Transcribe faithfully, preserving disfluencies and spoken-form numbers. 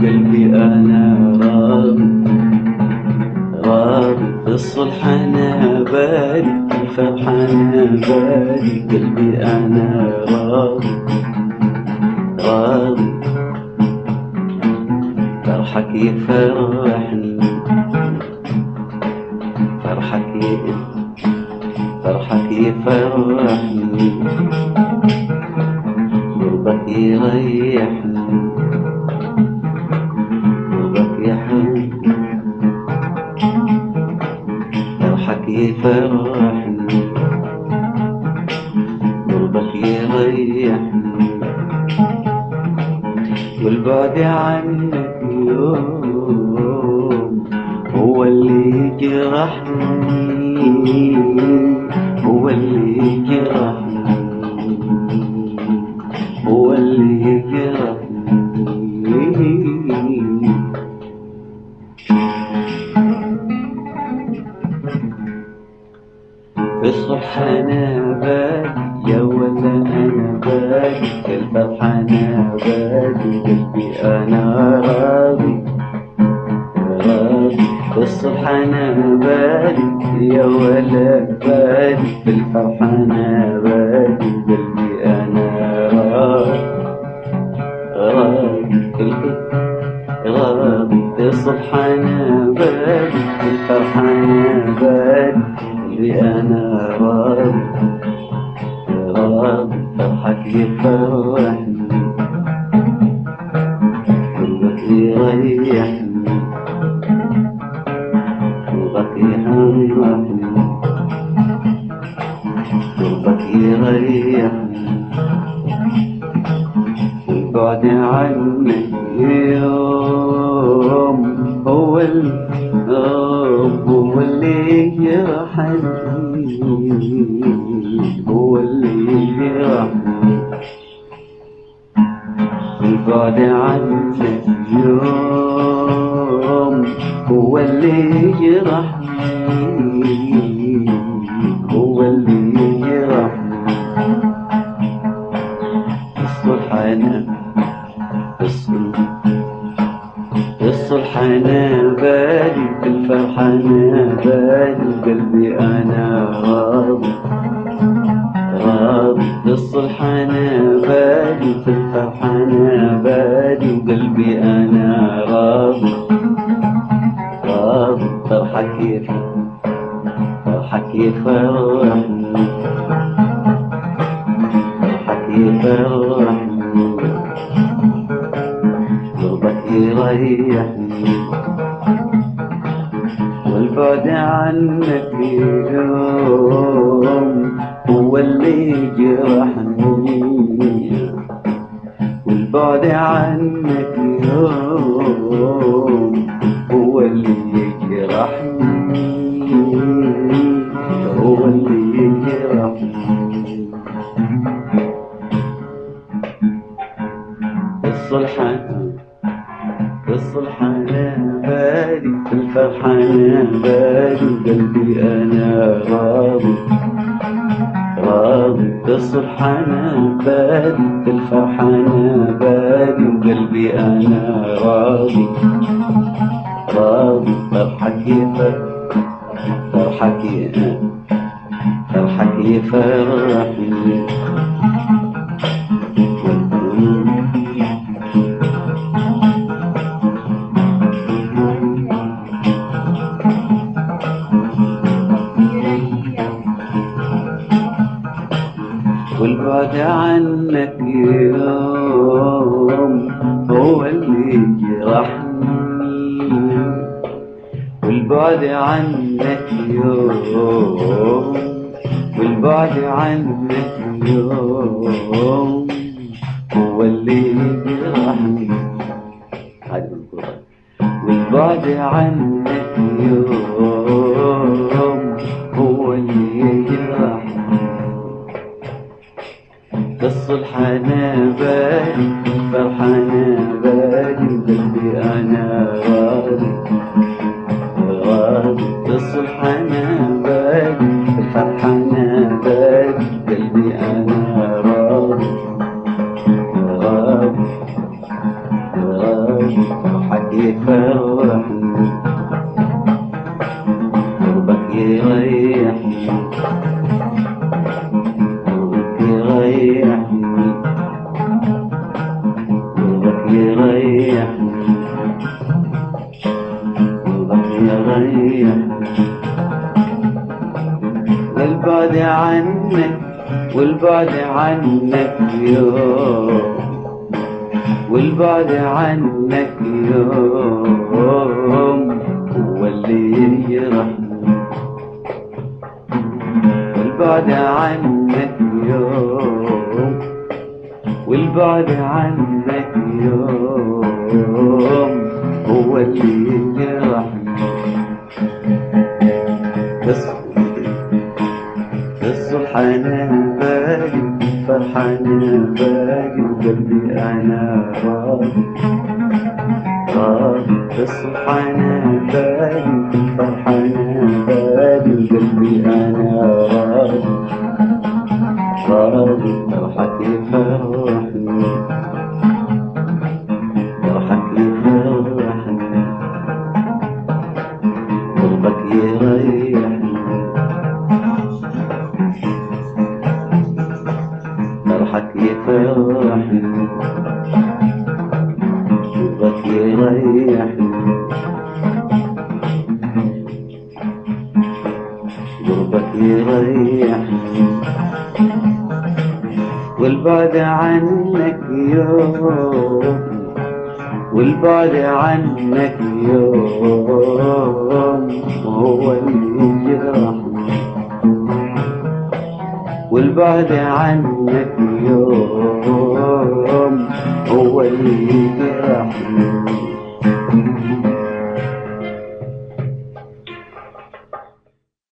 وقلبي أنا راضي راضي، بالصلح أنا بادي، بالفرح أنا بادي، قلبي أنا راضي راضي، فرحك يفرحني، فرحك فرحك يفرحني، قربك يريحني، قربك يحن، فرحك يفرحني، قربك يريحني، والبعد عنك يوم هو اللي يجرحني، هو اللي يجرحني، هو اللي يجرحني. في الصبح أنا بادي يا ولا أنا بادي، في الفرح أنا بادي، قلبي أنا راضي راضي، في الصبح أنا بادي يا ولا بادي، في الفرح أنا بادي، قلبي أنا راضي راضي، راضي، في الصبح أنا بادي، في الفرح أنا بادي، قلبي أنا راضي راضي، فرحك يفرحني، قلبك يريحني، قلبك يحرحني، قلبك يريحني، والبعد عنك يوم هو اليوم هو اللي يجرحني، هو اللي يجرحني، والبعد عنك يوم هو اللي يجرحني، هو اللي يجرحني، الصلح أنا في الصلح أنا بادي، في الفرح أنا بادي، قلبي أنا راضي راضي، في الصلح أنا بادي، في الفرح أنا بادي، وقلبي أنا راضي راضي، فرحك يفرحني، فرحك يفرحني، فرحك يفرحني، قربك يريحني، والبعد عنك يوم هو اللي يجرحني، والبعد عنك يوم هو اللي يجرحني، هو اللي يجرحني، الصلح في الصلح أنا بادي، في الفرح أنا بادي، قلبي أنا راضي راضي، في الصلح أنا بادي، في الفرح أنا بادي، وقلبي أنا راضي راضي، فرحك يفرحني، فرحك فرحك يفرحني، والبعد عنك يوم هو اللي يجرحني، والبعد عنك يوم، والبعد عنك يوم هو اللي يجرحني، والبعد عنك يوم هو اللي يجرحني، في الصلح أنا بادي، في الفرح أنا بادي، وقلبي أنا راضي راضي، في الصلح أنا بادي، في الفرح أنا بادي، قلبي أنا راضي راضي راضي. فرحك يفرحني قربك يريحني قربك يريحني قربك يريحني قربك يريحني والبعد عنك والبعد عنك يوم والبعد عنك يوم هو اللي يجرحني والبعد عنك يوم والبعد عنك يوم هو اللي يجرحني الصبح انا باقي فرحان باقي وقلبي انا راضي راضي الصبح انا باقي فرحان باقي وقلبي انا راضي راضي فرحك يفرحني فرحك يفرحني قربك يريحني فرحك يفرحني قربك يريحني قربك يريحني والبعد عنك يوم والبعد عنك يوم هو اللي يجرحني والبعد عنك يوم هو اللي يجرحني